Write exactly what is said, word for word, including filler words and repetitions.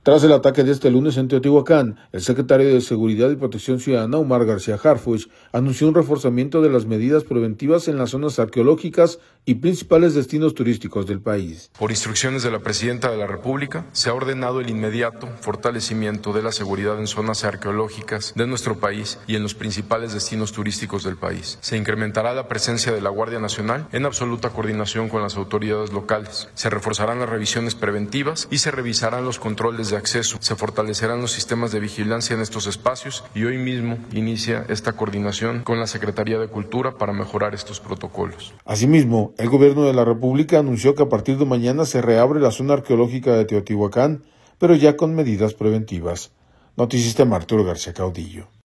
Tras el ataque de este lunes en Teotihuacán, el secretario de Seguridad y Protección Ciudadana, Omar García Harfuch, anunció un reforzamiento de las medidas preventivas en las zonas arqueológicas y principales destinos turísticos del país. Por instrucciones de la Presidenta de la República, se ha ordenado el inmediato fortalecimiento de la seguridad en zonas arqueológicas de nuestro país y en los principales destinos turísticos del país. Se incrementará la presencia de la Guardia Nacional en absoluta coordinación con las autoridades locales. Se reforzarán las revisiones preventivas y se revisarán los controles de acceso. Se fortalecerán los sistemas de vigilancia en estos espacios y hoy mismo inicia esta coordinación con la Secretaría de Cultura para mejorar estos protocolos. Asimismo, el gobierno de la República anunció que a partir de mañana se reabre la zona arqueológica de Teotihuacán, pero ya con medidas preventivas. Noticista Arturo García Caudillo.